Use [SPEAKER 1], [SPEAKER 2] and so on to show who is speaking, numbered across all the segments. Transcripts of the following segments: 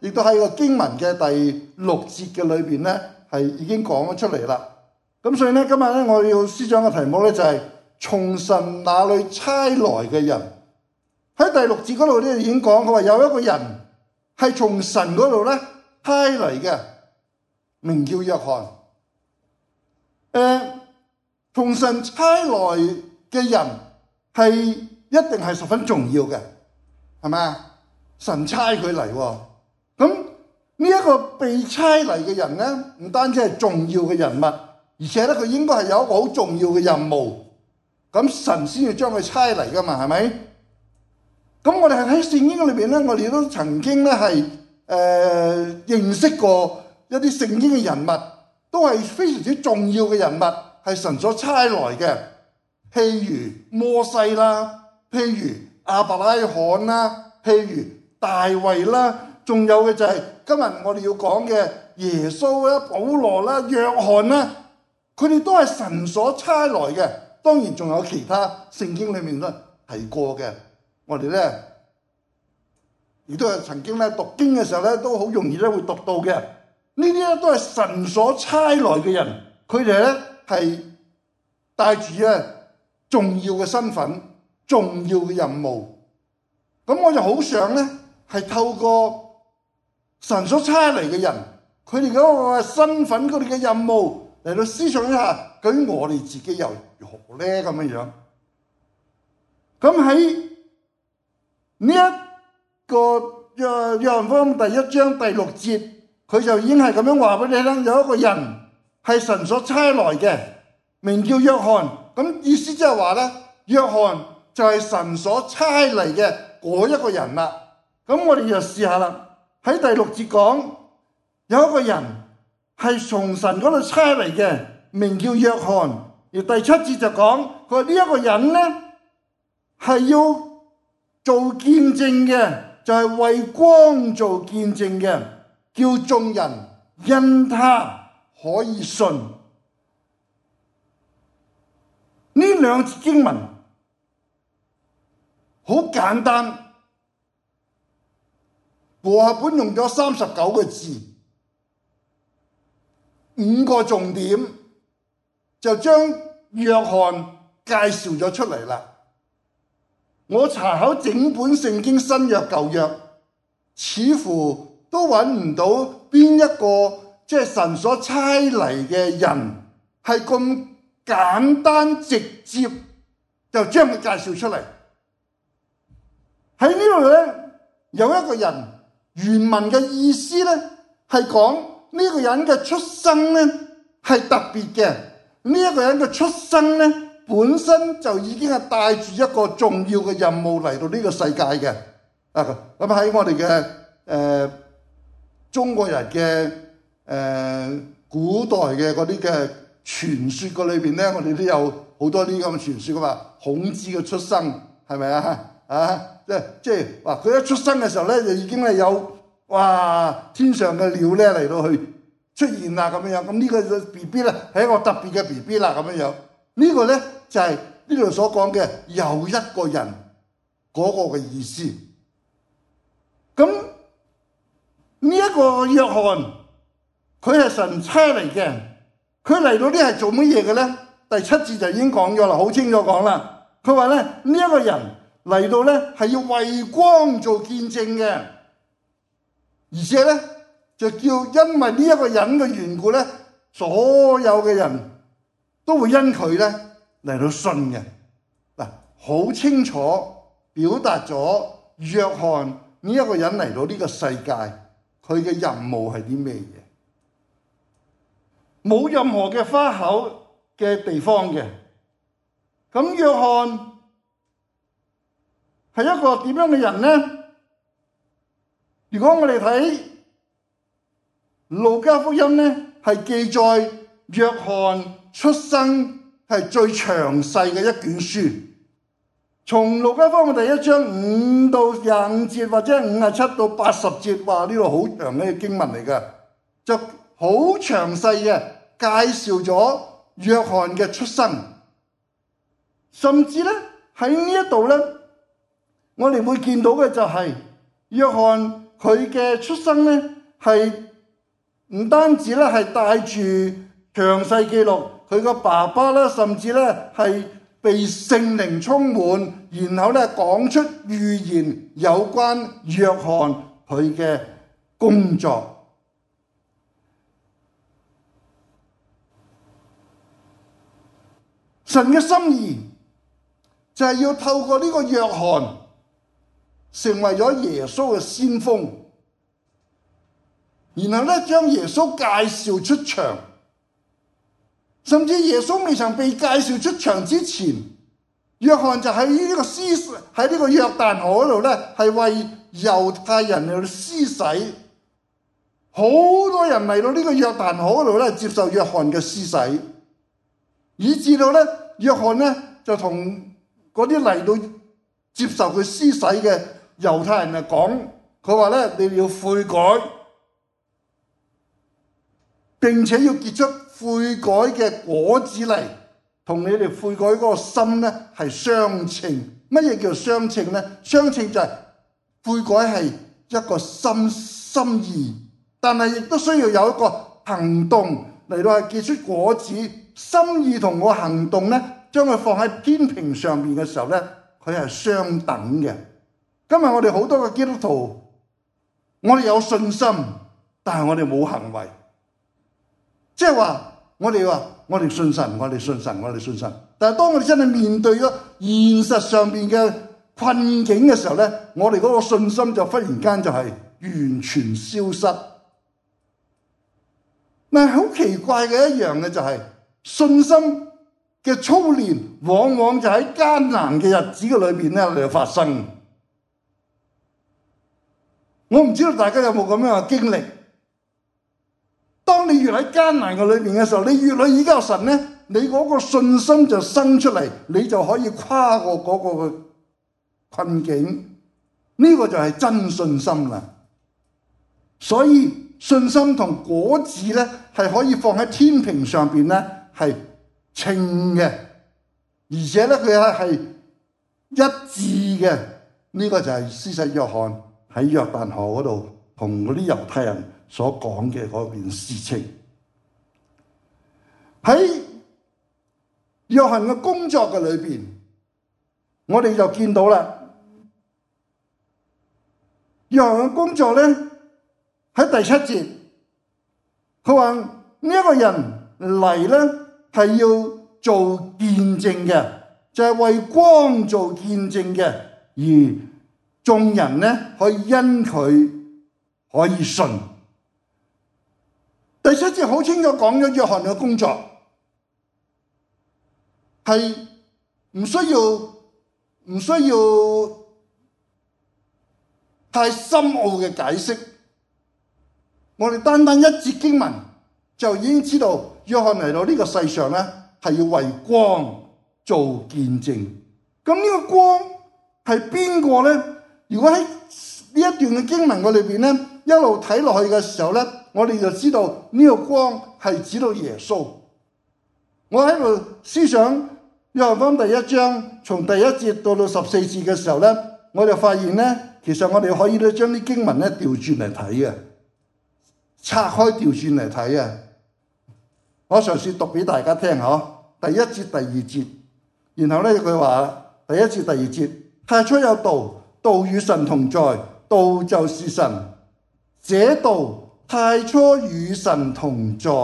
[SPEAKER 1] 亦都喺個經文嘅第6節嘅裏邊咧，係已經講咗出嚟啦。咁所以咧，今日咧我要思想嘅題目咧就係從神那裏差來嘅人。喺第6節嗰度咧已經講，佢話有一個人係從神嗰度咧差嚟嘅，名叫約翰。從神差來嘅人係一定係十分重要嘅，係咪啊？神差佢嚟喎，咁呢一個被差嚟嘅人咧，唔單止係重要嘅人物，而且咧佢應該係有一個好重要嘅任務，咁神先要將佢差嚟噶嘛，係咪？咁我哋係喺聖經裏邊咧，我哋都曾經咧係認識過一啲聖經嘅人物，都係非常之重要嘅人物，係神所差來嘅。譬如摩西啦，譬如亞伯拉罕啦，譬如大衛啦，仲有嘅就係今日我哋要講嘅耶穌啦、保羅啦、約翰啦，佢哋都係神所差來嘅。當然仲有其他聖經裏面都提過嘅。我哋咧亦都係曾經咧讀經嘅時候咧，都好容易咧會讀到嘅。呢啲咧都係神所差來嘅人，佢哋咧係帶住重要嘅身份、重要嘅任務。咁我就好想咧係透過神所差嚟嘅人，佢哋嗰個身份、佢哋嘅任務嚟到思想一下，究竟我哋自己又如何咧咁樣樣。咁喺呢一個約翰福音第1章第6節，佢就已經係咁樣話俾你聽，有一個人係神所差來嘅，名叫約翰。咁意思即係話咧，約翰就係神所差嚟嘅嗰一個人啦。咁我哋就試下啦。喺第6節講，有一個人係從神嗰度差嚟嘅，名叫約翰。而第7節就講，佢話呢一個人咧係要做見證嘅，就係為光做見證嘅，叫眾人因他可以信。呢兩節經文好簡單，和合本用咗39個字，5個重點就將約翰介紹咗出嚟啦。我查考整本聖經新約舊約，似乎都揾唔到邊一個即係神所差嚟嘅人係咁簡單直接就將佢介紹出嚟。喺呢度咧有一個人，原文嘅意思咧係講呢個人嘅出生咧係特別嘅。呢一個人嘅出生咧本身就已經係帶住一個重要嘅任務嚟到呢個世界嘅。咁喺我哋嘅中國人嘅古代嘅嗰啲嘅傳說個裏邊咧，我哋都有好多啲咁嘅傳說噶嘛。孔子嘅出生係咪啊？即係話佢一出生嘅時候咧，就已經係有天上嘅鳥咧嚟到去出現啦咁樣。咁呢個 B B 咧係一個特別嘅 B B 啦咁樣。呢個咧就係呢度所講嘅又一個人嗰個嘅意思。咁呢一個約翰，佢係神差嚟嘅，佢嚟到呢係做乜嘢嘅咧？第7節就已經講咗啦，好清楚講啦。佢話咧呢一個人嚟到咧係要為光做見證嘅，而且咧就叫因為呢一個人嘅緣故咧，所有嘅人都會因佢咧嚟到信嘅。嗱，好清楚表達咗約翰呢一個人嚟到呢個世界，佢嘅任務係啲咩嘢？冇任何嘅花口嘅地方嘅。咁約翰係一個點樣嘅人呢？如果我哋睇路加福音呢，係記載約翰出生係最詳細嘅一卷書。從路加福音第1章5到25節，或者57到80節，話呢度好長嘅經文嚟嘅，就好詳細嘅介紹咗約翰嘅出生。甚至咧喺呢一度咧，我哋會見到嘅就係約翰佢嘅出生咧係唔單止咧係帶住詳細記錄佢個爸爸咧，甚至咧係被聖靈充滿，然後咧講出預言有關約翰佢嘅工作。神嘅心意就係要透過呢個約翰成為咗耶穌嘅先鋒，然後咧將耶穌介紹出場，甚至耶穌未曾被介紹出場之前，約翰就喺呢個約旦河嗰度咧，係為猶太人嚟到施洗，好多人嚟到呢個約旦河嗰度咧接受約翰嘅施洗，以至到咧約翰咧就同嗰啲嚟到接受佢施洗嘅猶太人嚟講，佢話咧你哋要悔改，並且要結出悔改嘅果子嚟，同你哋悔改嗰個心咧係相稱。乜嘢叫相稱咧？相稱就係悔改係一個心意，但係亦都需要有一個行動嚟到係結出果子。心意同個行動咧，將佢放喺天平上面嘅時候咧，佢係相等嘅。今日我哋好多嘅基督徒，我哋有信心，但係我哋冇行為，即係話我哋信神，我哋信神。但係當我哋真係面對咗現實上面嘅困境嘅時候咧，我哋嗰個信心就忽然間就係完全消失。但係好奇怪嘅一樣嘅就係信心嘅操練，往往就喺艱難嘅日子嘅裏邊咧嚟發生。我唔知道大家有冇咁樣嘅經歷？當你越喺艱難嘅裏邊嘅時候，你越去依靠神咧，你嗰個信心就生出嚟，你就可以跨過嗰個嘅困境。呢個就係真信心啦。所以信心同果子咧係可以放喺天平上邊咧係稱嘅，而且咧佢係一致嘅。呢個就係施洗約翰喺約旦河嗰度同嗰啲猶太人所講嘅嗰件事情。喺約翰嘅工作嘅裏邊，我哋就見到啦。約翰嘅工作咧喺第7節，佢話呢一個人嚟咧係要做見證嘅，就係為光做見證嘅，而眾人咧可以因佢可以信。第7節好清楚講咗約翰嘅工作係唔需要太深奧嘅解釋，我哋單單一節經文就已經知道約翰嚟到呢個世上咧係要為光做見證。咁呢個光係邊個咧？如果喺呢一段嘅經文裏邊咧，一路睇落去嘅時候咧，我哋就知道呢個光係指到耶穌。我喺度思想約翰福音第1章從第1節到14節嘅時候咧，我就發現咧，其實我哋可以咧將啲經文咧調轉嚟睇嘅，拆開調轉嚟睇啊！我嘗試讀俾大家聽嚇，第1節、第2節，然後咧佢話第1節、第2節，太初有道，道與神同在，道就是神。這道太初與神同在。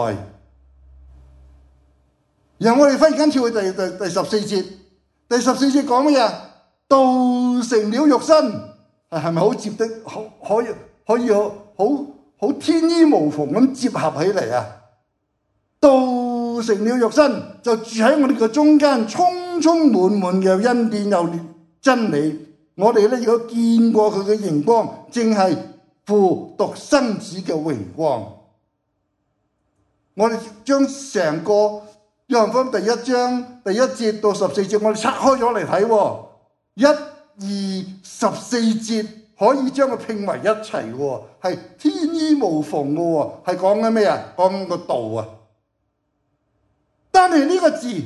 [SPEAKER 1] 然後我哋忽然間跳去第14節，第14節講乜嘢？道成了肉身，係咪好接的？可以好天衣無縫咁接合起嚟啊！道成了肉身，就住喺我哋嘅中間，充充滿滿嘅恩典又真理。我哋咧如果見過佢嘅熒光，正係父獨生子嘅榮光。我哋將成個約翰福音第1章第1節到14節，我哋拆開咗嚟睇喎。1、2、14節可以將佢拼為一齊喎，係天衣無縫嘅喎，係講緊咩啊？講緊個道啊！單係呢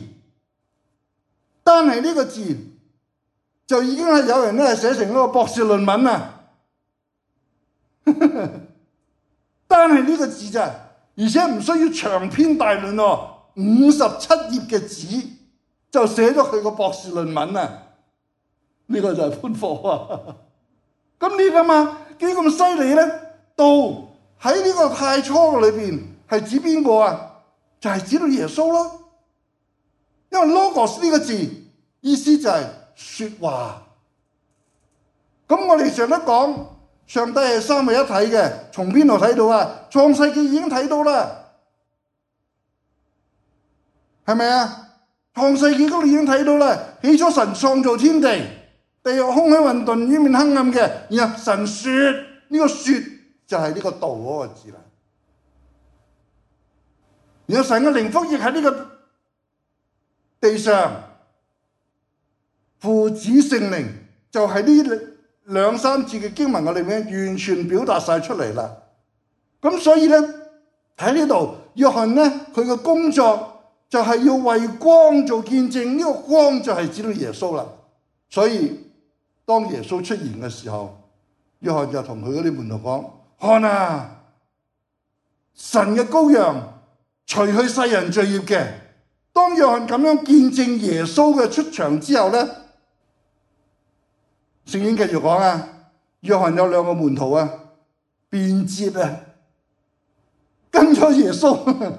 [SPEAKER 1] 個字，就已經係有人咧寫成嗰個博士論文啊！ 單係呢個字咋，而且唔需要長篇大論喎，57頁嘅紙就寫咗佢個博士論文啊！呢個就係潘霍啊！咁你諗下幾咁犀利咧？道喺呢個太初裏邊係指邊個啊？就係指到耶穌咯。因為 logos 呢個字意思就係說話。咁我哋成日都講上帝係三位一體嘅，從邊度睇到啊？創世記已經睇到啦，係咪啊？創世記嗰度已經睇到啦。起初神創造天地，地又空虛混沌，淵面黑暗嘅，然後神說，呢個說就係呢個道嗰個字啦。然後神嘅靈覆亦喺呢個地上，父子聖靈就係呢兩三字嘅經文，我哋完全表達晒出嚟啦。咁所以咧，喺呢度約翰咧，佢嘅工作就係要為光做見證，呢個光就係指到耶穌啦。所以當耶穌出現嘅時候，約翰就同佢嗰啲門徒講：看啊，神嘅羔羊，除去世人罪孽嘅。當約翰咁樣見證耶穌嘅出場之後咧，聖經繼續講啊，約翰有兩個門徒啊，便捷啊，跟咗耶穌。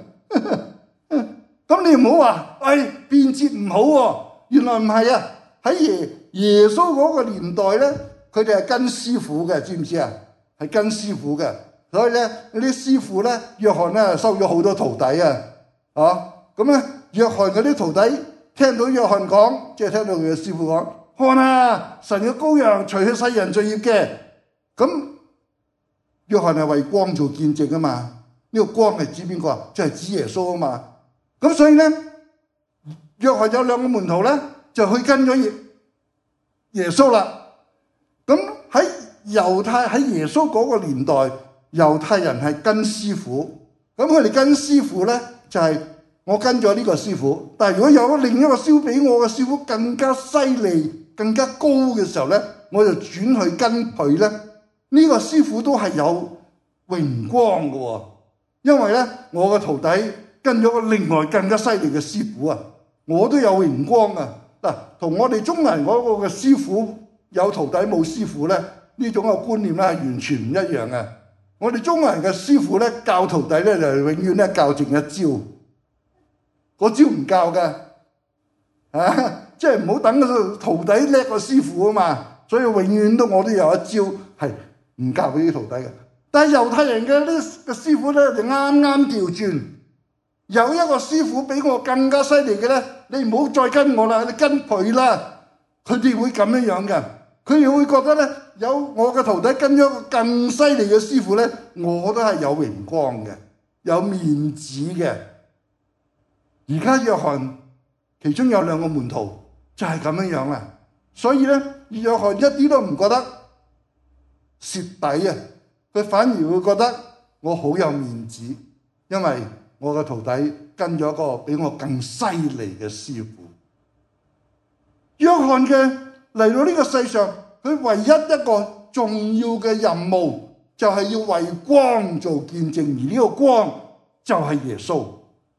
[SPEAKER 1] 咁你唔好話，便捷唔好喎。原來唔係啊，喺耶穌嗰個年代咧，佢哋係跟師傅嘅，知唔知啊？係跟師傅嘅，所以咧嗰啲師傅咧，約翰咧收咗好多徒弟啊，咁咧約翰嗰啲徒弟聽到約翰講，即係聽到佢嘅師傅講，看啊，神嘅羔羊，除去世人罪孽嘅。咁約翰係為光做見證啊嘛，呢個光係指邊個啊？即係指耶穌啊嘛。咁所以咧，約翰有兩個門徒咧，就去跟咗耶穌啦。咁喺耶穌嗰個年代，猶太人係跟師傅。咁佢哋跟師傅咧，就係我跟咗呢個師傅。但係如果有另一個師傅比我嘅師傅更加犀利、更加高嘅時候咧，我就轉去跟佢咧。呢個師傅都係有榮光嘅喎，因為咧我嘅徒弟跟咗個另外更加犀利嘅師傅啊，我都有榮光啊！嗱，同我哋中國人嗰個嘅師傅有徒弟冇師傅咧，呢種嘅觀念咧係完全唔一樣嘅。我哋中國人嘅師傅咧教徒弟咧就永遠咧教剩一招，嗰招唔教嘅，即係唔好等個徒弟叻過師傅啊嘛。所以永遠我都有一招係唔教嗰啲徒弟嘅。但係猶太人嘅呢個師傅咧就啱啱調轉，有一個師傅比我更加犀利嘅咧，你唔好再跟我啦，你跟佢啦。佢哋會咁樣嘅，佢哋會覺得咧，有我嘅徒弟跟咗一個更犀利嘅師傅咧，我都係有榮光嘅，有面子嘅。而家約翰其中有兩個門徒就係咁樣啦，所以咧約翰一啲都唔覺得蝕底啊，佢反而會覺得我好有面子，因為我嘅徒弟跟咗一個比我更犀利嘅師傅。約翰嘅嚟到呢個世上，佢唯一一個重要嘅任務就係要為光做見證，而呢個光就係耶穌。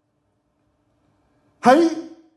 [SPEAKER 1] 喺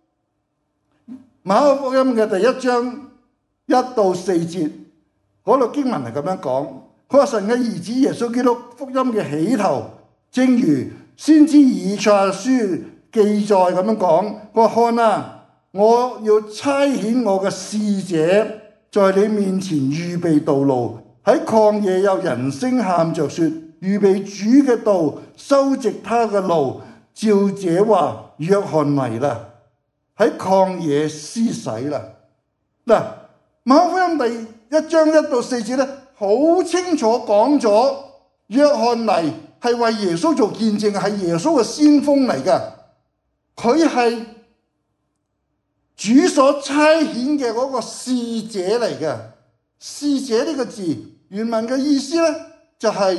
[SPEAKER 1] 馬可福音嘅第1章1到4節嗰度經文係咁樣講，佢話神嘅兒子耶穌基督福音嘅起頭，正如先知以賽亞書記載咁樣講，佢話看啊，我要差遣我嘅使者在你面前預備道路，喺曠野有人聲喊着說，預備主嘅道，修直他嘅路。照這話，約翰嚟啦，喺曠野施洗啦。嗱，馬可福音第1章1到4節咧，好清楚講咗約翰嚟係為耶穌做見證，係耶穌嘅先鋒嚟㗎。佢係主所差遣嘅嗰個使者嚟嘅。使者呢個字原文嘅意思咧，就係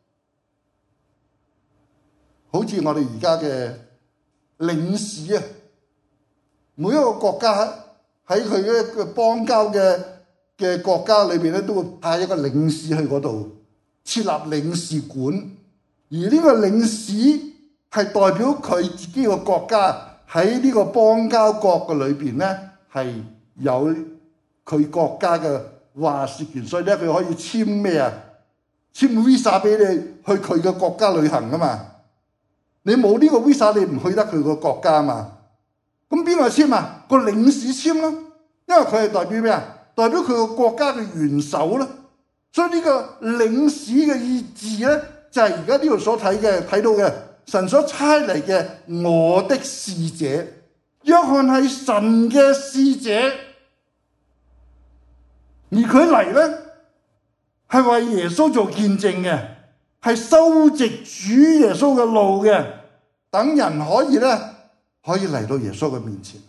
[SPEAKER 1] 好似我哋而家嘅領事啊。每一個國家喺佢嘅邦交嘅國家裏邊咧，都會派一個領事去嗰度， 設立領事館，而呢個領事係代表佢自己個國家喺呢個邦交國嘅裏邊咧，係有佢國家嘅話事權，所以咧佢可以簽咩啊？簽 visa 俾你去佢嘅國家旅行啊嘛！你冇呢個 visa，你唔去得佢個國家嘛？咁邊個簽啊？個領事簽咯，因為佢係代表咩啊？代表佢個國家嘅元首啦。所以呢個領事嘅意志咧，就係而家呢度所睇到嘅神所差嚟嘅我的使者。約翰係神嘅使者，而佢嚟咧係為耶穌做見證嘅，係修直主耶穌嘅路嘅，等人可以嚟到耶穌嘅面前。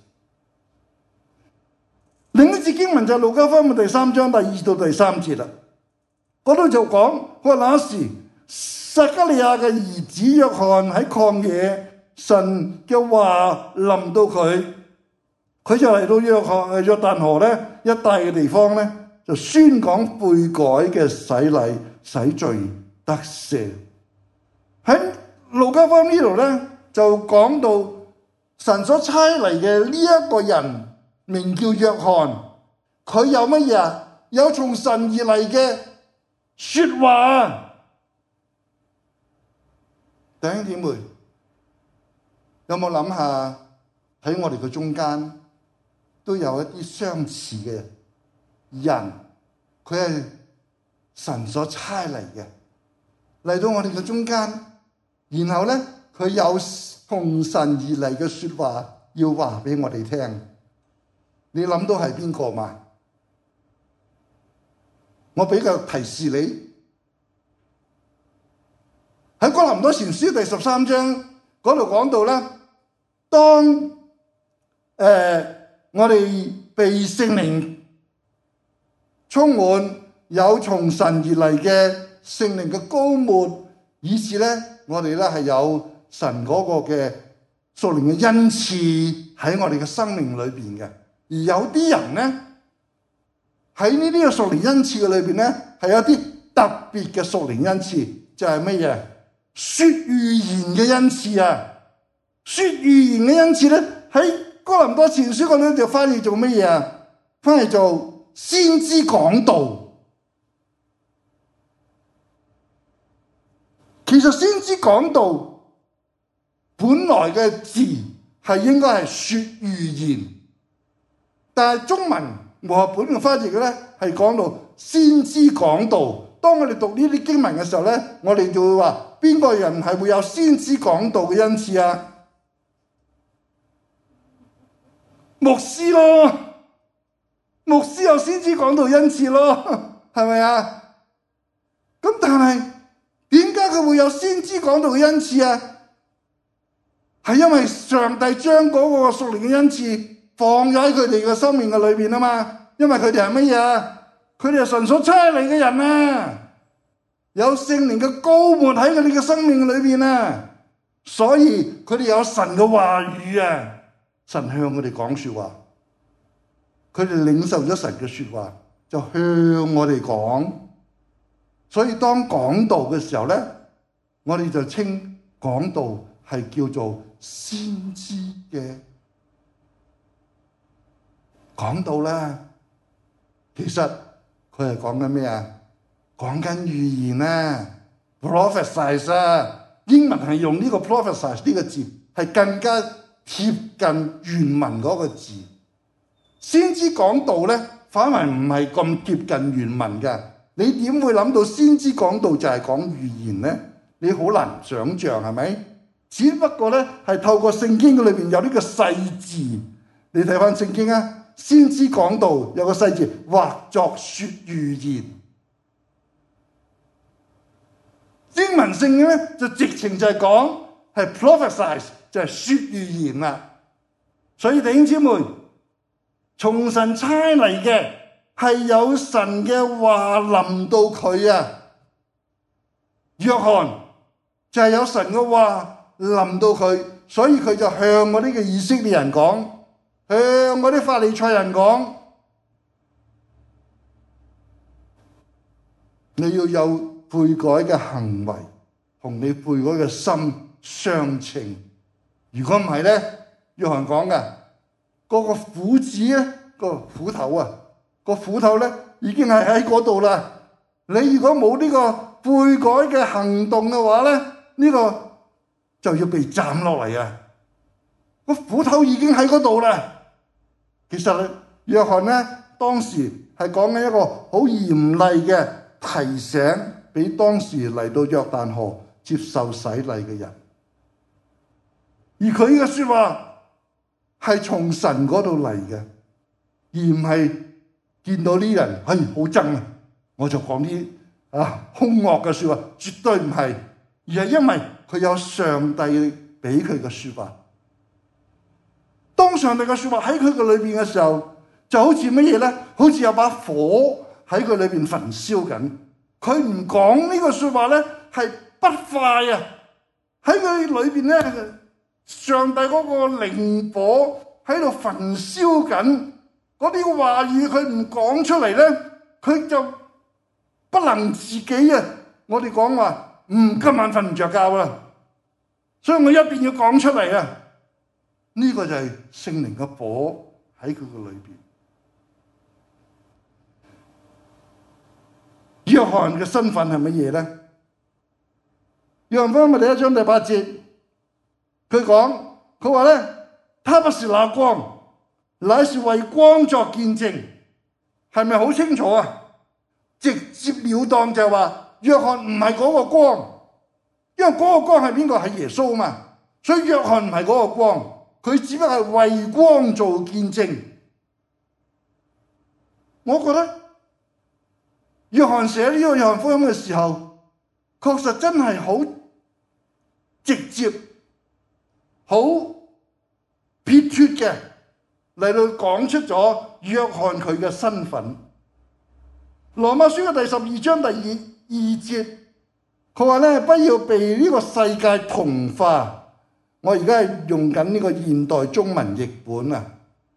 [SPEAKER 1] 另一節經文就係路加福音第3章第2到第3節啦。嗰度就講，佢話那時撒迦利亞嘅兒子約翰喺曠野，神嘅話臨到佢，佢就嚟到約旦河咧一帶嘅地方咧，就宣講悔改嘅洗禮，使罪得赦。喺路加福音呢度咧就講到神所差嚟嘅呢一個人名叫約翰，佢有乜嘢啊？有從神而嚟嘅說話。弟兄姊妹，有冇諗下喺我哋嘅中間都有一啲相似嘅人，佢係神所差嚟嘅，嚟到我哋嘅中間，然後咧佢有從神而嚟嘅說話要話俾我哋聽。你諗到係邊個嘛？我比較提示你喺哥林多前書第13章嗰度講到啦，當我哋被聖靈充滿，有從神而嚟嘅聖靈嘅膏抹，以致咧我哋咧係有神嗰個嘅屬靈嘅恩賜喺我哋嘅生命裏邊嘅。而有啲人咧喺呢啲嘅屬靈恩賜嘅裏邊咧，係有啲特別嘅屬靈恩賜，就係乜嘢？說預言嘅恩賜啊！說預言嘅恩賜咧，喺哥林多前書嗰度就翻譯做乜嘢啊？翻譯做先知講道。其實先知講道本來嘅字係應該係說預言，但係中文和合本嘅翻譯嘅咧係講到先知講道。當我哋讀呢啲經文嘅時候咧，我哋就會話邊個人係會有先知講道嘅恩賜啊？牧師咯，牧師有先知講道恩賜咯，係咪啊？咁但係點解佢會有先知講道嘅恩賜啊？係因為上帝將嗰個屬靈嘅恩賜放咗喺佢哋嘅生命嘅裏邊啊嘛。因為佢哋係乜嘢啊？佢哋係神所差嚟嘅人啊，有聖靈嘅膏抹喺佢哋嘅生命裏邊啊，所以佢哋有神嘅話語啊，神向佢哋講說話，佢哋領受咗神嘅說話，就向我哋講。所以當講道嘅時候咧，我哋就稱講道係叫做先知嘅講道啦。其實佢係講緊咩啊？講緊預言啊 ，prophesize 啊。英文係用呢個 prophesize 呢個字，係更加貼近原文嗰個字。先知講道咧，反為唔係咁貼近原文嘅。你點會諗到先知講道就係講預言咧？你好難想像係咪？只不過咧係透過聖經嘅裏邊有呢個細字，你睇翻聖經啊。先知講道有個細字，或作說預言。英文聖經咧就直情就係講係 prophesize， 就係說預言啦。所以弟兄姊妹，從神差嚟嘅係有神嘅話臨到佢啊。約翰就係有神嘅話臨到佢，所以佢就向嗰啲嘅以色列人講，向嗰啲法利賽人講，你要有悔改嘅行為同你悔改嘅心相稱。如果唔係咧，約翰講嘅嗰個斧子咧，個斧頭啊，個斧頭咧已經係喺嗰度啦。你如果冇呢個悔改嘅行動嘅話咧，呢個就要被斬落嚟啊！個斧頭已經喺嗰度啦。其實約翰咧當時係講緊一個好嚴厲嘅提醒，俾當時嚟到約旦河接受洗禮嘅人。而佢嘅說話係從神嗰度嚟嘅，而唔係見到啲人好憎啊，我就講啲兇惡嘅說話，絕對唔係，而係因為佢有上帝俾佢嘅說話。當上帝嘅說話喺佢嘅裏邊嘅時候，就好似乜嘢咧？好似有把火喺佢裏邊焚燒緊。佢唔講呢個說話咧，係不快啊！喺佢裏邊咧，上帝嗰個靈火喺度焚燒緊嗰啲話語，佢唔講出嚟咧，佢就不能自己啊！我哋講話，今晚瞓唔着覺啦，所以我一定要講出嚟啊！呢個就係聖靈嘅火喺佢嘅裏邊。約翰嘅身份係乜嘢咧？約翰福音第1章第8節，佢話咧，他不是那光，乃是為光作見證。係咪好清楚啊？直接了當就係話約翰唔係嗰個光，因為嗰個光係邊個？係耶穌嘛，所以約翰唔係嗰個光，佢只不過係為光做見證。我覺得約翰寫呢個約翰福音嘅時候，確實真係好直接、好撇脫嘅嚟到講出咗約翰佢嘅身份。羅馬書嘅第12章第2節，佢話咧，不要被呢個世界同化。我而家係用緊呢個現代中文譯本啊！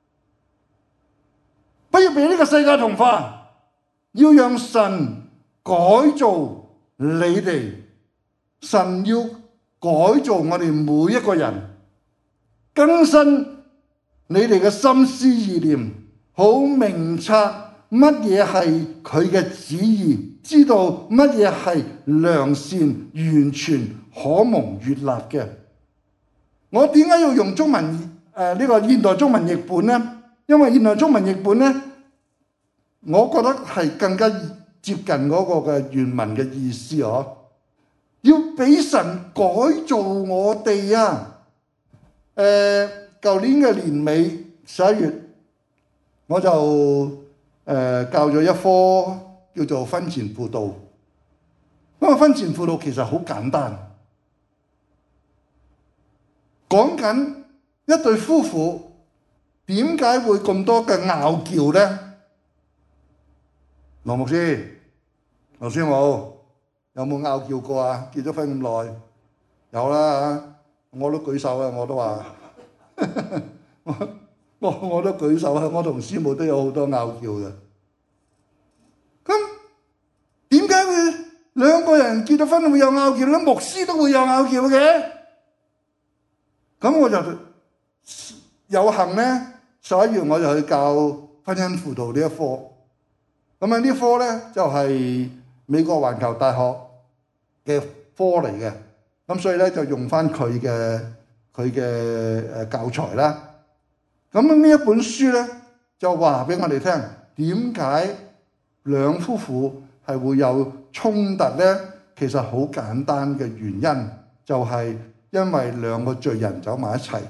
[SPEAKER 1] 不要被呢個世界同化，要讓神改造你哋。神要改造我哋每一個人，更新你哋嘅心思意念，好明察乜嘢係佢嘅旨意，知道乜嘢係良善、完全、可蒙悅納嘅。我點解要用中文呢個現代中文譯本呢？因為現代中文譯本呢，我覺得係更加接近嗰個嘅原文嘅意思嗬。要俾神改造我哋啊！舊年嘅年尾11月，我就教咗一科叫做婚前輔導。咁啊，婚前輔導其實好簡單，講緊一對夫婦點解會咁多嘅拗撬咧？羅牧師，劉師母有冇拗撬過啊？結咗婚咁耐，有啦，我都舉手啊！我都話，我都舉手啊！我同師母都有好多拗撬嘅。咁點解會兩個人結咗婚會有拗撬咧？牧師都會有拗撬嘅。咁我就有幸咧，11月我就去教婚姻輔導呢一科。咁啊，呢科咧就係美國環球大學嘅科嚟嘅。咁所以咧就用翻佢嘅教材啦。咁呢一本書咧就話俾我哋聽，點解兩夫婦係會有衝突咧？其實好簡單嘅原因，就係因為兩個罪人走埋一齊。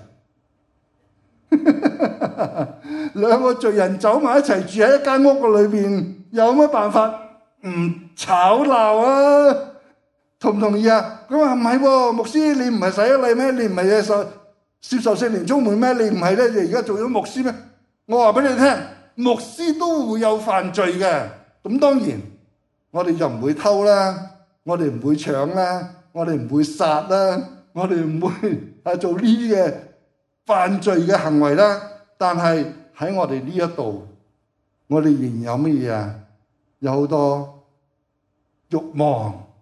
[SPEAKER 1] 兩個罪人走埋一齊住喺一間屋嘅裏邊，有乜辦法唔吵鬧啊？同唔同意啊？佢話唔係喎，牧師你唔係洗咗禮咩？你唔係接受聖靈充滿咩？你唔係咧，你而家做咗牧師咩？我話俾你聽，牧師都會有犯罪嘅。咁當然我哋就唔會偷啦，我哋唔會搶啦，我哋唔會殺啦，我哋唔會做呢啲嘅犯罪嘅行為啦。但係喺我哋呢一度，我哋仍然有乜嘢啊？有好多慾望，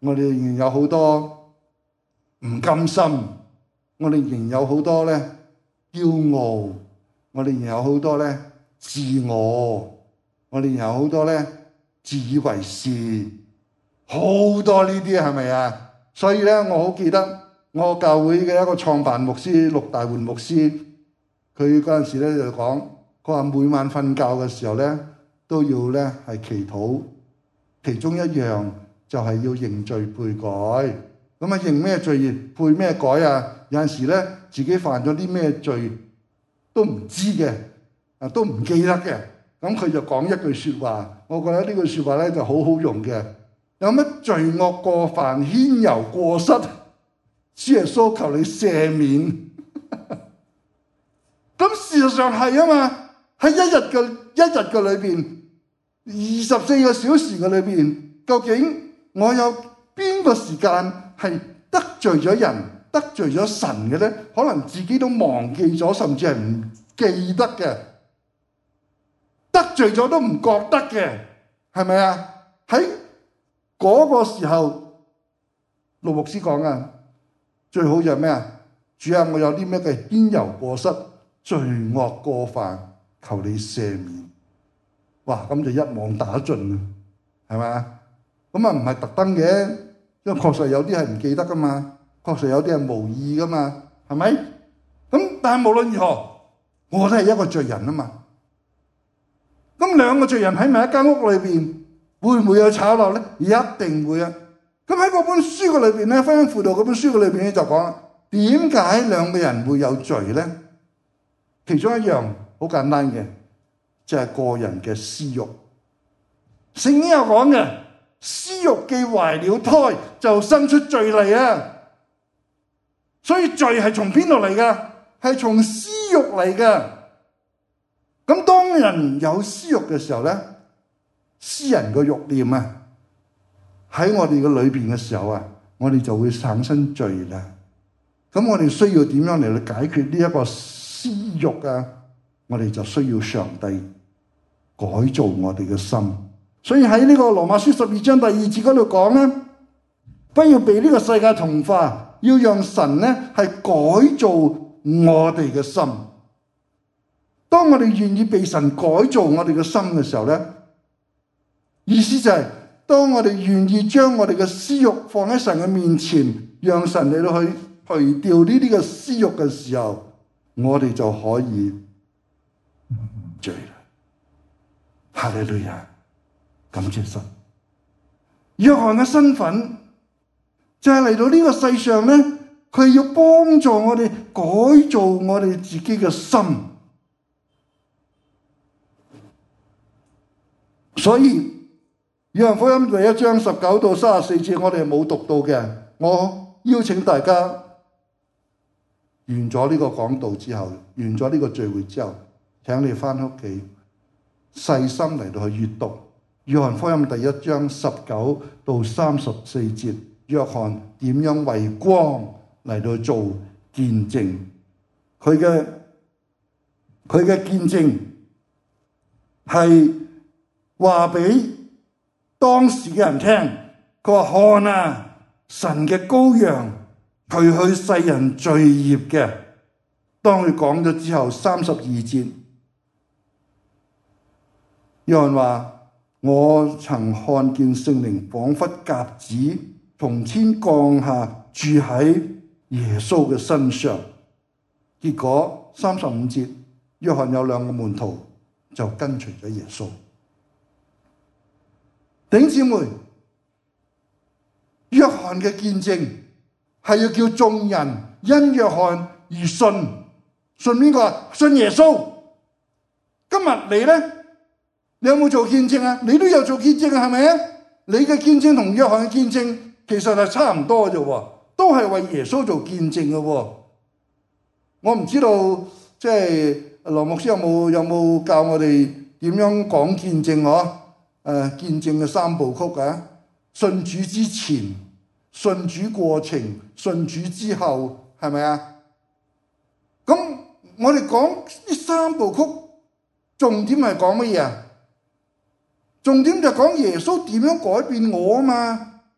[SPEAKER 1] 我哋仍然有好多唔甘心，我哋仍然有好多咧驕傲，我哋仍然有好多咧自我，我哋仍然有好多咧自以為是，好多呢啲係咪啊？所以咧，我好記得我教會嘅一個創辦牧師陸大煥牧師，佢嗰陣時咧就講，佢話每晚瞓覺嘅時候咧都要咧係祈禱，其中一樣就係要認罪悔改。咁啊認咩罪悔咩改啊？有陣時咧自己犯咗啲咩罪都唔知嘅，都唔記得嘅。咁佢就講一句説話，我覺得呢句説話咧就好好用嘅。有乜罪惡過犯牽柔過失，主耶穌求你赦免。咁事實上係啊嘛，喺一日嘅裏邊，24個小時嘅裏邊，究竟我有邊個時間係得罪咗人、得罪咗神嘅咧？可能自己都忘記咗，甚至係唔記得嘅，得罪咗都唔覺得嘅，係咪啊？喺嗰個時候，陸牧師講啊，最好就係咩啊？主啊，我有啲咩嘅牽柔過失、罪惡過犯，求你赦免。哇，咁就一網打盡啦，係咪啊？咁啊唔係特登嘅，因為確實有啲係唔記得噶嘛，確實有啲係無意噶嘛，係咪？咁但係無論如何，我都係一個罪人啊嘛。咁兩個罪人喺埋一間屋裏邊，會唔會有吵鬧咧？一定會啊！咁喺嗰本書嘅裏邊咧，婚姻輔導嗰本書嘅裏邊咧就講啦，點解兩個人會有罪咧？其中一樣好簡單嘅，就係個人嘅私慾。聖經有講嘅，私慾既懷了胎，就生出罪嚟啊！所以罪係從邊度嚟㗎？係從私慾嚟㗎。咁當人有私慾嘅時候咧，私人嘅慾念啊，喺我哋嘅裏邊嘅時候啊，我哋就會產生罪啦。咁我哋需要點樣嚟去解決呢一個私慾啊？我哋就需要上帝改造我哋嘅心。所以喺呢個羅馬書12章第2節嗰度講咧，不要被呢個世界同化，要讓神咧係改造我哋嘅心。當我哋願意被神改造我哋嘅心嘅時候咧，意思就係當我哋願意將我哋嘅私慾放喺神嘅面前，讓神嚟到去除掉呢啲嘅私慾嘅時候，我哋就可以罪啦。哈利路亞，感謝神。約翰嘅身份就係嚟到呢個世上咧，佢要幫助我哋改造我哋自己嘅心。所以約翰福音第1章19到34節，我哋係冇讀到嘅。我邀請大家完咗呢個講道之後，完咗呢個聚會之後，請你翻屋企細心嚟到去閱讀約翰福音第1章19到34節，約翰點樣為光嚟到做見證，佢嘅見證係話俾當時嘅人聽，佢話看啊，神嘅羔羊，除去世人罪孽嘅。當佢講咗之後，32節，約翰話：我曾看見聖靈彷彿鴿子從天降下，住喺耶穌嘅身上。結果35節，約翰有2個門徒就跟隨咗耶穌。弟兄姊妹，約翰嘅見證係要叫眾人因約翰而信。信邊個啊？信耶穌。今日你呢？你有冇做見證啊？你都有做見證啊？係咪啊？你嘅見證同約翰嘅見證其實係差唔多啫，都係為耶穌做見證嘅。我唔知道，即係羅牧師有冇教我哋點樣講見證嗬？見證嘅3部曲啊，信主之前、信主過程、信主之後，係咪啊？咁我哋講呢3部曲，重點係講乜嘢啊？重點就係講耶穌點樣改變我啊嘛，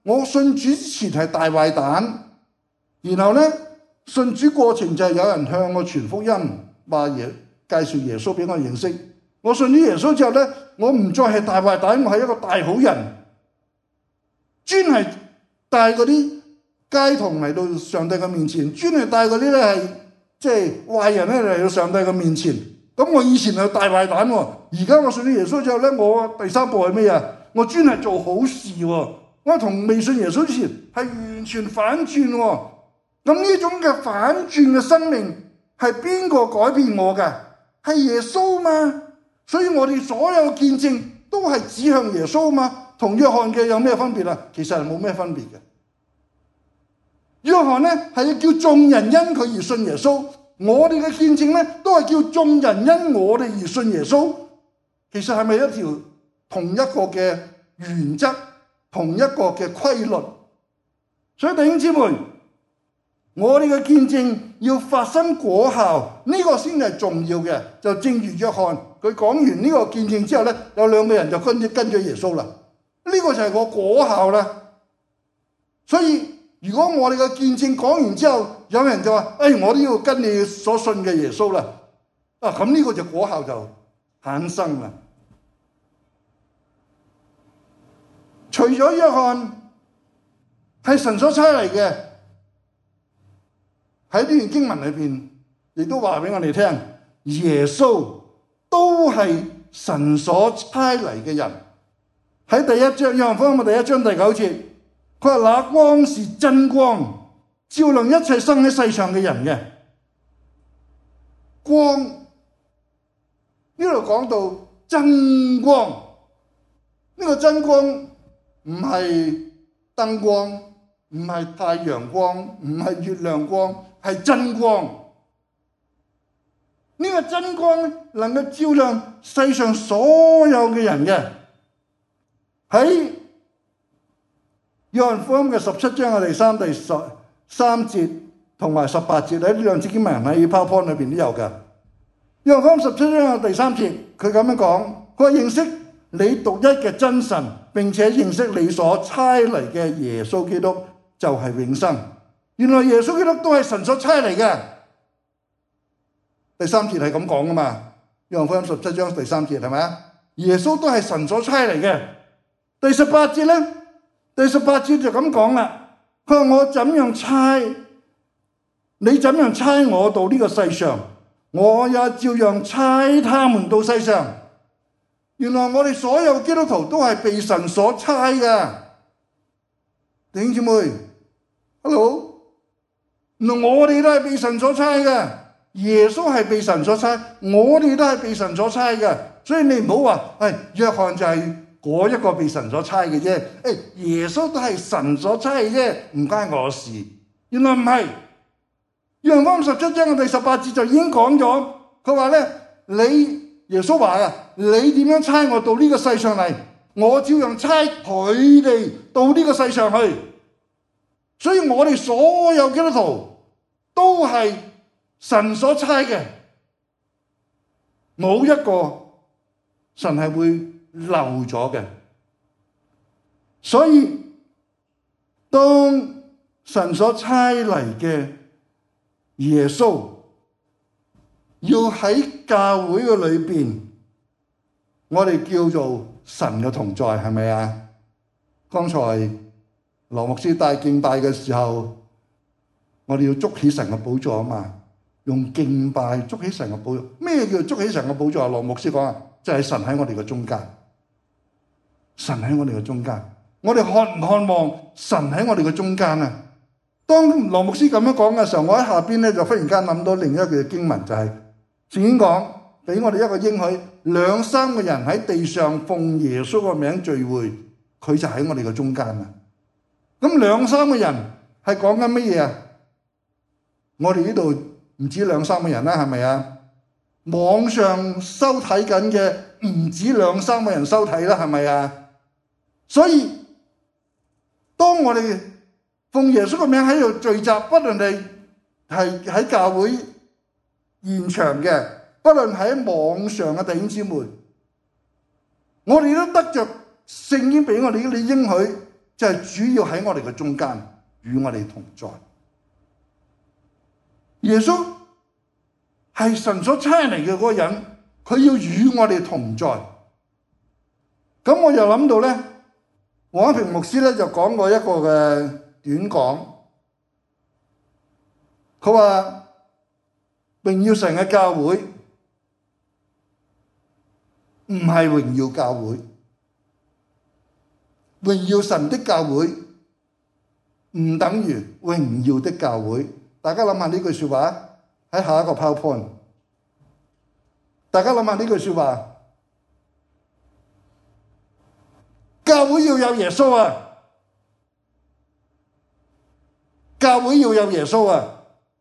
[SPEAKER 1] 我信主之前係大壞蛋，然後呢，信主過程就係有人向我傳福音，介紹耶穌俾我認識。我信咗耶穌之後呢，我唔再係大壞蛋，我係一個大好人，專係帶嗰啲街童嚟到上帝嘅面前，專係帶嗰啲咧係即係壞人咧嚟到上帝嘅面前。咁我以前係大壞蛋喎，而家我信咗耶穌之後咧，我第三步係咩啊？我專係做好事喎。我同未信耶穌之前係完全反轉喎。咁呢種嘅反轉嘅生命係邊個改變我㗎？係耶穌嘛。所以我哋所有見證都係指向耶穌嘛。同約翰嘅有咩分別啊？其實係冇咩分別嘅。約翰呢係叫眾人因佢而信耶穌，我哋嘅見證呢都係叫眾人因我哋而信耶穌。其實係咪一條同一個嘅原則，同一個嘅規律？所以弟兄姊妹，我哋嘅見證要發生果效，呢個先係重要嘅。就正如約翰佢講完呢個見證之後呢，有兩個人就跟咗耶穌啦。呢個就係個果效啦。所以如果我哋嘅見證講完之後，有人就話：我都要跟你所信嘅耶穌啦。咁呢個就果效就產生啦。除咗約翰係神所差嚟嘅，喺呢段經文裏邊，亦都話俾我哋聽，耶穌都係神所差嚟嘅人。喺第一章約翰福音嘅第一章第9節，佢話那光是真光，照亮一切生喺世上嘅人嘅光。呢度講到真光，呢個真光唔係燈光，唔係太陽光，唔係月亮光，係真光。呢個真光能夠照亮世上所有嘅人嘅。喺約翰福音嘅17章嘅第3、第13節同埋18節，喺呢兩節經文喺 PowerPoint 裏邊都有嘅。約翰福音17章嘅第3節，佢咁樣講：佢話認識你獨一嘅真神，並且認識你所差嚟嘅耶穌基督，就係永生。原來耶穌基督都係神所差嚟嘅。第3節係咁講噶嘛？約翰福音17章第3節係咪啊？耶穌都係神所差嚟嘅。第18節呢？第18節就咁講啦。佢話我怎樣差，你怎樣差我到呢個世上，我也照樣差他們到世上。原來我哋所有基督徒都係被神所差嘅。弟兄姊妹 ，Hello， 原來我哋都係被神所差嘅。耶穌係被神所差，我哋都係被神所差嘅。所以你唔好話，約翰就係嗰一個被神所差嘅啫。耶穌都係神所差嘅啫，唔關我事。原來唔係。約翰福音17章嘅第18節就已經講咗，佢話咧，耶穌話啊，你點樣差我到呢個世上嚟，我照樣差佢哋到呢個世上去。所以我哋所有基督徒都係神所差嘅，冇一個神係會漏咗嘅。所以當神所差嚟嘅耶穌要喺教會嘅裏邊，我哋叫做神嘅同在，係咪啊？剛才羅牧師帶敬拜嘅時候，我哋要捉起神嘅寶座啊嘛，用敬拜捉起神嘅寶座。咩叫捉起神嘅寶座啊？羅牧師講啊，就係神喺我哋嘅中間，神喺我哋嘅中間。我哋渴唔渴望神喺我哋嘅中間啊？當羅牧師咁樣講嘅時候，我喺下邊咧就忽然間諗到另一句經文，就係聖經講俾我哋一個應許，2、3個人喺地上奉耶穌個名聚會，佢就喺我哋嘅中間啊。咁2、3個人係講緊乜嘢啊？我哋呢度唔止2、3個人啦，係咪啊？網上收睇緊嘅唔止2、3個人收睇啦，係咪啊？所以當我哋奉耶穌個名喺度聚集，不論係喺教會現場嘅，不論喺網上嘅弟兄姊妹，我哋都得着聖經俾我哋嘅應許， 就係主要喺我哋嘅中間，與我哋同在。耶穌係神所差嚟嘅嗰個人，佢要與我哋同在。咁我又諗到咧，黃一平牧師咧就講過一個嘅短講，佢話榮耀神嘅教會唔係榮耀教會，榮耀神的教會唔等於榮耀的教會。大家諗下呢句說話，喺下一個 PowerPoint。大家諗下呢句說話，教會要有耶穌啊！教會要有耶穌啊！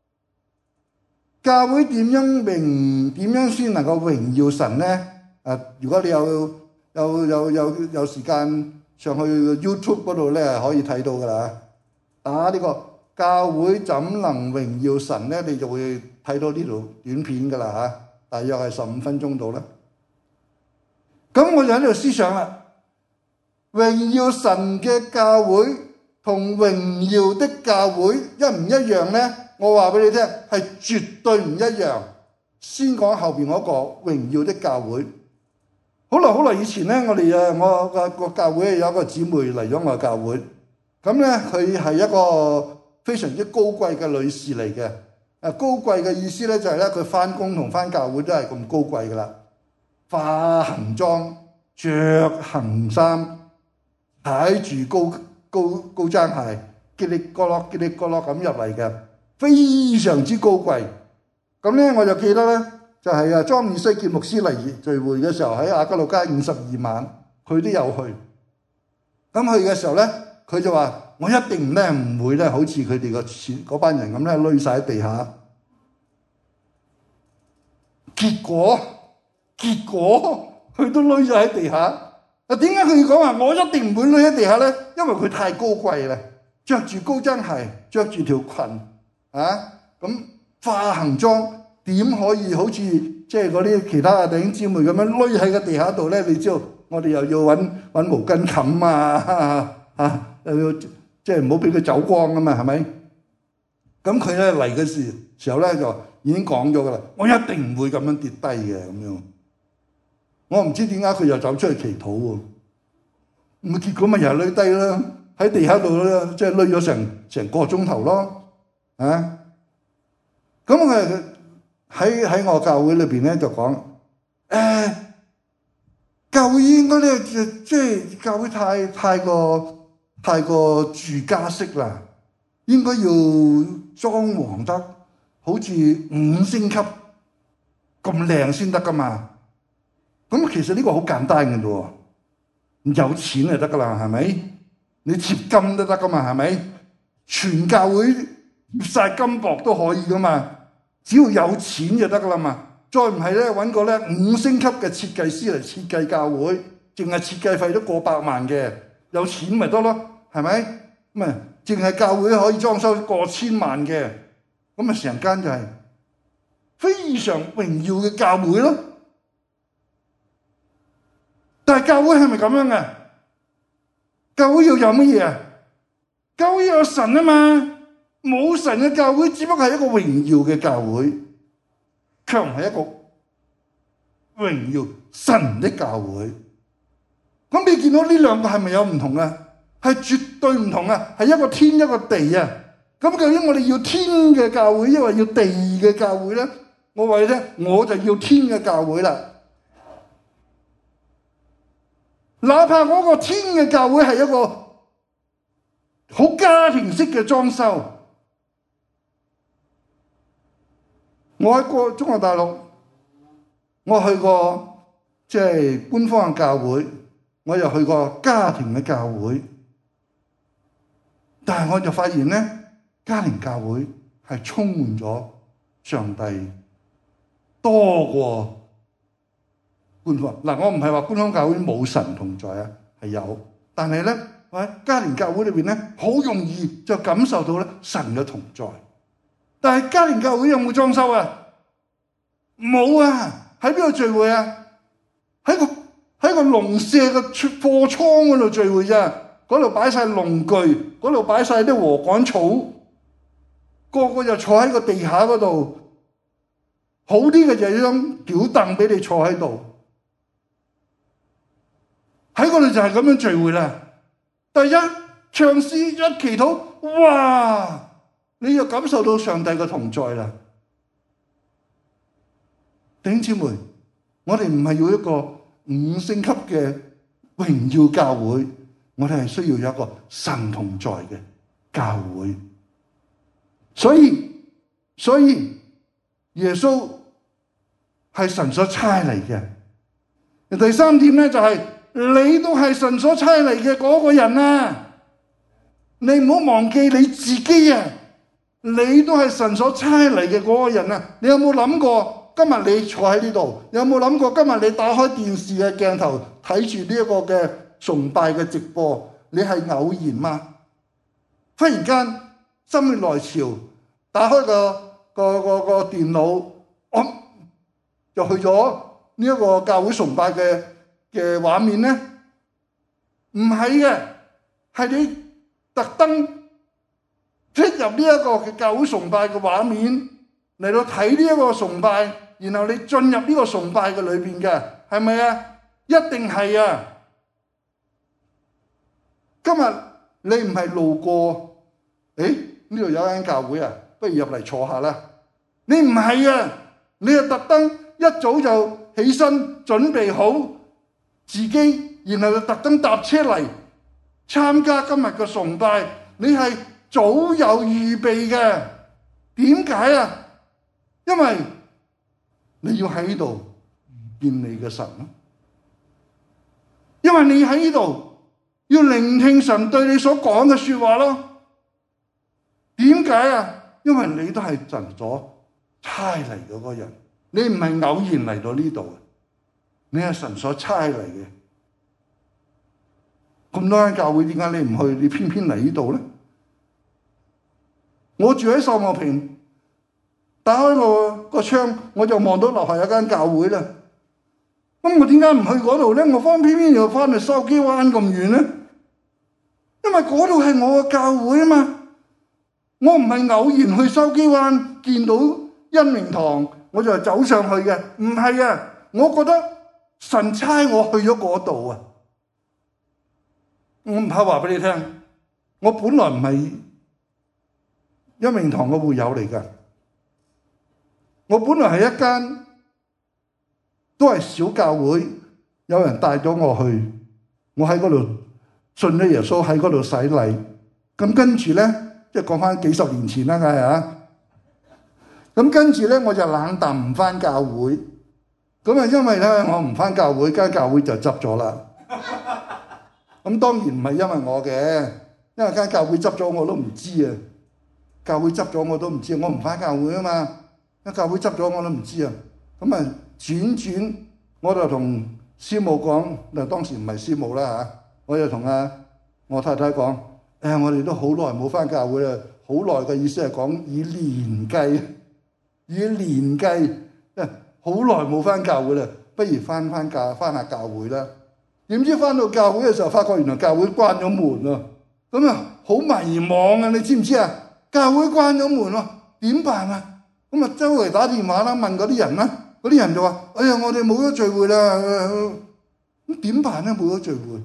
[SPEAKER 1] 教會點樣先能夠榮耀神呢？如果你有時間上去 YouTube 嗰度咧，可以睇到噶啦。打呢個教會怎能榮耀神咧，你就會睇到呢條短片噶啦嚇，大約係15分鐘到啦。咁我就喺度思想啦，榮耀神嘅教會同榮耀的教會一唔一樣呢？我話俾你聽，係絕對唔一樣。先講後邊嗰個榮耀的教會。好耐以前咧，我個教會有一個姊妹嚟咗我教會，咁咧佢係一個非常之高貴嘅女士嚟嘅。高貴嘅意思咧就係咧，佢翻工同翻教會都係咁高貴噶啦，化行裝，着行衫，踩住高踭鞋，嘰哩咕嚕咁入嚟嘅，非常之高貴。咁咧我就記得咧，就係莊宇西健牧師嚟聚會嘅時候，喺亞皆老街52晚，佢都有去。咁去嘅時候咧，佢就話：我一定咧唔會咧，好似佢哋嗰班人咁咧，攆晒喺地下。結果佢都攆咗喺地下。點解佢要講話我一定唔會攆喺地下咧？因為佢太高貴啦，着住高踭鞋，着住條裙咁化行裝，點可以好似即係嗰啲其他嘅弟兄姊妹咁樣攆喺個地下度咧？你知道我哋又要揾毛巾冚又要即係唔好俾佢走光啊嘛，係咪？咁佢咧嚟嘅時候咧就已經講咗噶啦，我一定唔會咁樣跌低嘅咁樣。我唔知點解佢又走出去祈禱喎，咁結果咪又係攆低啦，喺地下度咧，即係攆咗成個鐘頭咯，咁我喺我教會裏邊咧就講，教會應該咧即係教會太過住家式啦，應該要裝潢得好似5星級咁靚先得噶嘛。咁其實呢個好簡單嘅啫，有錢就得噶啦，係咪？你貼金都得噶嘛，係咪？全教會貼晒金箔都可以噶嘛，只要有錢就得噶啦嘛。再唔係咧，揾個咧5星級嘅設計師嚟設計教會，淨係設計費都過百萬嘅，有錢咪得咯，係咪？咁啊，淨係教會可以裝修過千萬嘅，咁啊成間就係非常榮耀嘅教會咯。但係教會係咪咁樣嘅？教會要有乜嘢啊？教會要有神啊嘛，冇神嘅教會只不過係一個榮耀嘅教會，卻唔係一個榮耀神的教會。咁你見到呢兩個係咪有唔同啊？係絕對唔同啊，係一個天一個地啊。咁究竟我哋要天嘅教會，抑或要地嘅教會咧？我話你聽，我就要天嘅教會啦。哪怕嗰個天嘅教會係一個好家庭式嘅裝修。我喺中國大陸，我去過即係官方嘅教會，我又去過家庭嘅教會，但係我就發現咧，家庭教會係充滿咗上帝多過官方。嗱，我唔係話官方教會冇神同在啊，係有，但係咧喺家庭教會裏邊咧，好容易就感受到咧神嘅同在。但係家庭教會有冇裝修啊？冇啊！喺邊度聚會啊？喺個農舍嘅貨倉嗰度聚會啫。 嗰度擺晒農具，嗰度擺晒啲禾稈草，個個就坐喺個地下嗰度。好啲嘅就有張吊凳俾你坐喺度，喺嗰度就係咁樣聚會啦。第一唱詩一祈禱，哇！你就感受到上帝嘅同在啦。弟兄姊妹，我哋唔係要一個5星級嘅榮耀教會，我哋係需要有一個神同在嘅教會。所以耶穌係神所差嚟嘅。第三點咧就係你都係神所差嚟嘅嗰個人啊！你唔好忘記你自己啊！你都係神所差嚟嘅嗰個人啊！你有冇諗過今日你坐喺呢度？有冇諗過今日你打開電視嘅鏡頭睇住呢一個嘅崇拜嘅直播？你係偶然嗎？忽然間心血來潮，打開個電腦，就去咗呢一個教會崇拜嘅畫面呢？唔係嘅，係你特登進入呢一個嘅教會崇拜嘅畫面嚟到睇呢一個崇拜，然後你進入呢個崇拜嘅裏邊嘅，係咪啊？一定係啊！今日你唔係路過，呢度有間教會啊，不如入嚟坐下啦。你唔係啊，你係特登一早就起身準備好自己，然後就特登搭車嚟參加今日嘅崇拜。你係早有預備嘅。點解啊？因為你要喺呢度見你嘅神咯。因為你喺呢度要聆聽神對你所講嘅說話咯。點解啊？因為你都係神所差嚟嗰個人，你唔係偶然嚟到呢度，你係神所差嚟嘅。咁多間教會，點解你唔去？你偏偏嚟呢度咧？我住喺秀茂坪，打開個窗，我就望到樓下有間教會啦。咁我點解唔去嗰度咧？我偏偏又翻去筲箕灣咁遠咧？因為嗰度係我嘅教會啊嘛。我唔係偶然去筲箕灣見到恩明堂，我就走上去嘅。唔係啊，我覺得神差我去咗嗰度啊。我唔怕話俾你聽，我本來唔係恩明堂嘅會友嚟㗎。我本來係一間都係小教會，有人帶咗我去，我喺嗰度信咗耶穌，喺嗰度洗禮。咁跟住咧，即係講翻幾十年前啦，梗係啊。咁跟住咧，我就冷淡唔翻教會。咁啊，因為咧我唔翻教會，間教會就執咗啦。咁當然唔係因為我嘅，因為間教會執咗我都唔知啊。教會執咗我都唔知，我唔翻教會啊嘛。間教會執咗我都唔知啊。咁啊轉，我就同師母講，嗱當時唔係師母啦嚇，我就同我太太講，我哋都好耐冇翻教會啦，好耐嘅意思係講以年計，好耐冇翻教會啦，不如翻下教會啦。點知翻到教會嘅時候，發覺原來教會關咗門啊！咁啊好迷茫啊！你知唔知啊？教會關咗門咯，點辦啊？咁啊周圍打電話啦，問嗰啲人啦，嗰啲人就話：哎呀，我哋冇咗聚會啦！咁點辦咧？冇咗聚會，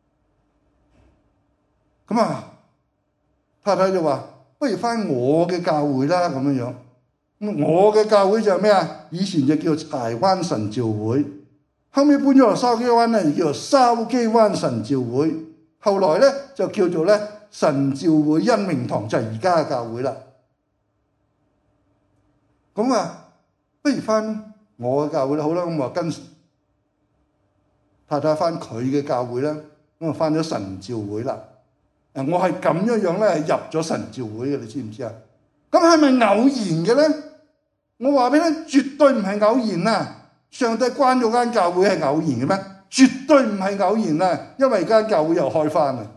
[SPEAKER 1] 咁啊太太就話：不如翻我嘅教會啦，咁樣樣。我嘅教會就係咩啊？以前就叫柴灣神召會，後尾搬咗落筲箕灣咧，就叫做筲箕灣神召會。後來咧就叫做咧神召會恩明堂，就係而家嘅教會啦。咁啊，不如翻我嘅教會啦，好啦，咁我跟太太翻佢嘅教會啦，咁啊翻咗神召會啦。我係咁樣咧入咗神召會嘅，你知唔知啊？咁係咪偶然嘅咧？我話俾你聽，絕對唔係偶然啊！上帝關咗間教會係偶然嘅咩？絕對唔係偶然啊！因為間教會又開翻啦，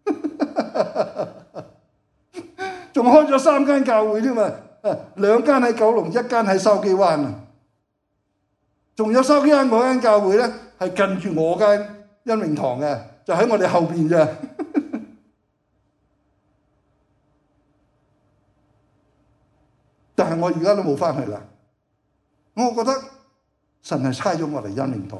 [SPEAKER 1] 仲開咗3間教會添嘛，2間喺九龍，1間喺筲箕灣啊！仲有筲箕灣嗰間教會咧，係近住我間恩明堂嘅，就喺我哋後邊啫。 但係我而家都冇翻去啦。我覺得神係差咗我嚟恩榮堂，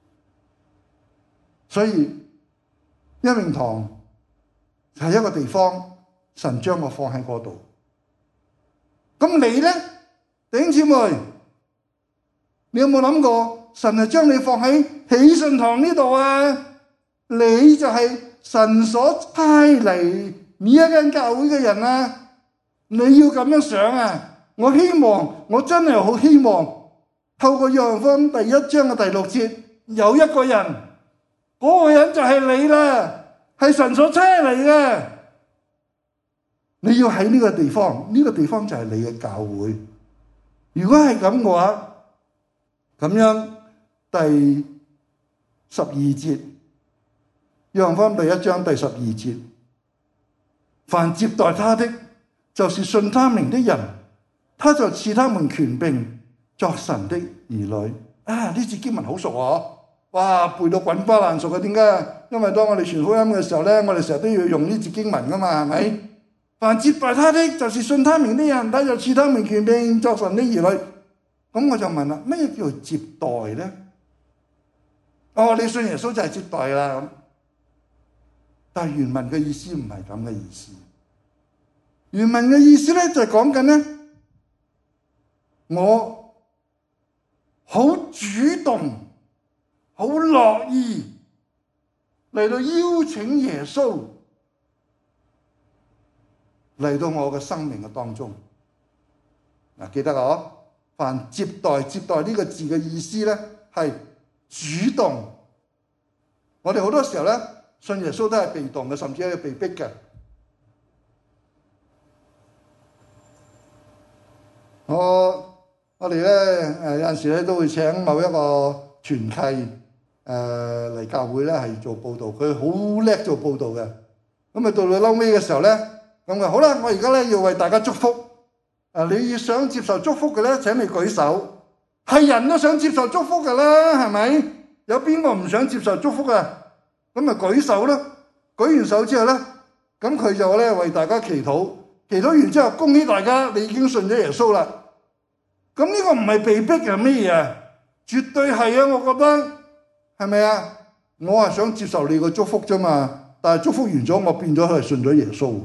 [SPEAKER 1] 所以恩榮堂係一個地方，神將我放喺嗰度。咁你呢，弟兄姊妹，你有冇諗過神係將你放喺喜信堂呢度啊？你就係神所差嚟呢一間教會嘅人啊！你要咁樣想啊！我希望，我真係好希望透過約翰福音第1章嘅第6節，有一個人，嗰個人就係你啦，係神所差嚟嘅。你要喺呢個地方，呢個地方就係你嘅教會。如果係咁嘅話，咁樣第12節，約翰福音第1章第12節，凡接待他的，就是信他名的人，他就賜他們權柄作神的兒女。啊！呢節經文好熟啊！哇，背到滾瓜爛熟嘅。點解？因為當我哋傳福音嘅時候咧，我哋成日都要用呢節經文噶嘛，係咪？凡接待他的，就是信他名的人，他就賜他們權柄作神的兒女。咁我就問啦，咩叫接待咧？哦，你信耶穌就係接待啦。但係原文嘅意思唔係咁嘅意思。原文嘅意思咧就係講緊咧，我好主動、好樂意嚟到邀請耶穌嚟到我嘅生命嘅當中。嗱，記得啊，凡接待呢個字嘅意思咧係主動。我哋好多時候咧信耶穌都係被動嘅，甚至係被逼嘅。我哋咧有陣時咧都會請某一個傳契嚟教會咧係做佈道，佢好叻做佈道嘅。咁啊到嬲尾嘅時候咧，咁啊好啦，我而家咧要為大家祝福。你想接受祝福嘅咧，請你舉手。係人都想接受祝福嘅啦，係咪？有邊個唔想接受祝福啊？咁咪舉手啦。舉完手之後咧，咁佢就咧為大家祈禱。祈禱完之後，恭喜大家，你已經信咗耶穌啦。咁呢個唔係被逼係咩嘢？絕對係啊！我覺得係咪啊？我係想接受你個祝福啫嘛。但係祝福完咗，我變咗係信咗耶穌。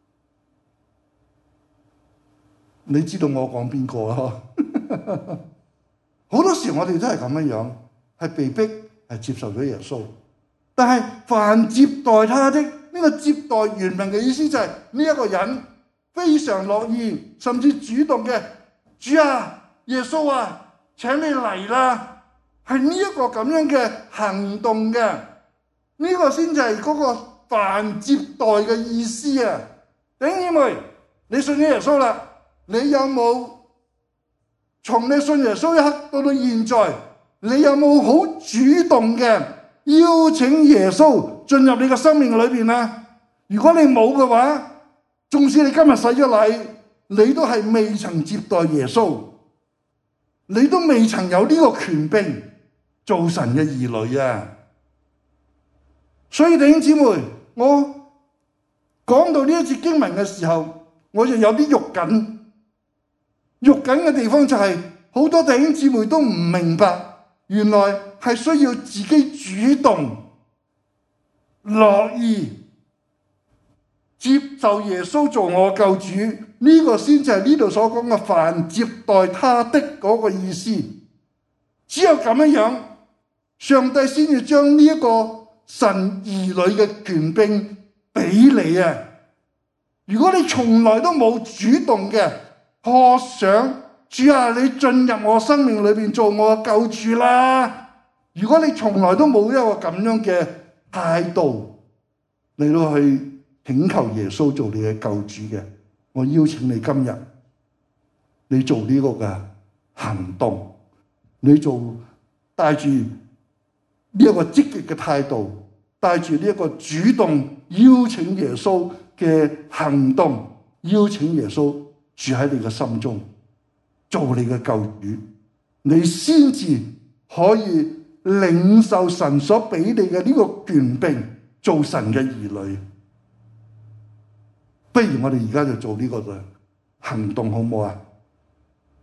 [SPEAKER 1] 你知道我講邊個啦？好多時我哋都係咁樣，係被逼係接受咗耶穌。但係凡接待他的，呢個接待原文嘅意思就係呢一個人非常樂意，甚至主動嘅，主啊，耶穌啊，請你嚟啦，係呢一個咁樣嘅行動嘅，呢個先就係嗰個凡接待嘅意思啊！弟兄姊妹，你信咗耶穌啦，你有冇從你信耶穌一刻到現在，你有冇好主動嘅邀請耶穌進入你嘅生命裏邊啊？如果你冇嘅話，縱使你今日洗咗禮，你都係未曾接待耶穌，你都未曾有呢個權柄做神嘅兒女啊！所以弟兄姊妹，我講到呢一節經文嘅時候，我就有啲肉緊。肉緊嘅地方就係好多弟兄姊妹都唔明白，原來係需要自己主動、樂意接受耶穌做我救主，呢個先就係呢度所講嘅凡接待他的嗰個意思。只有咁樣，上帝先至將呢一個神兒女嘅權柄俾你啊！如果你從來都冇主動嘅，何想主啊，你進入我生命裏邊做我嘅救主啦！如果你從來都冇一個咁樣嘅態度嚟到去請求耶穌做你嘅救主嘅，我邀請你今日你做呢個嘅行動，你做帶住呢一個積極嘅態度，帶住呢一個主動邀請耶穌嘅行動，邀請耶穌住喺你嘅心中，做你嘅救主，你先至可以領受神所俾你嘅呢個權柄，做神嘅兒女。不如我哋而家就做呢個嘅行動，好唔好啊？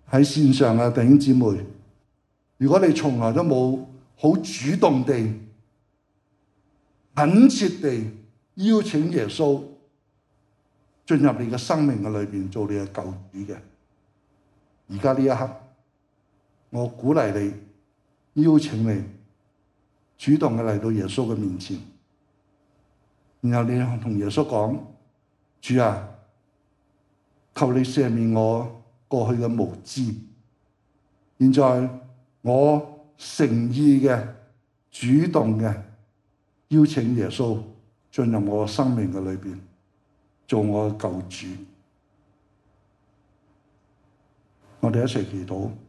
[SPEAKER 1] 喺線上嘅弟兄姊妹，如果你從來都冇好主動地、懇切地邀請耶穌進入你嘅生命嘅裏邊做你嘅救主嘅，而家呢一刻，我鼓勵你，邀請你主動嘅嚟到耶穌嘅面前，然後你同耶穌講：主啊，求你赦免我過去嘅無知，現在我誠意嘅、主動嘅邀請耶穌進入我生命嘅裏邊，做我嘅救主。我哋一齊祈禱。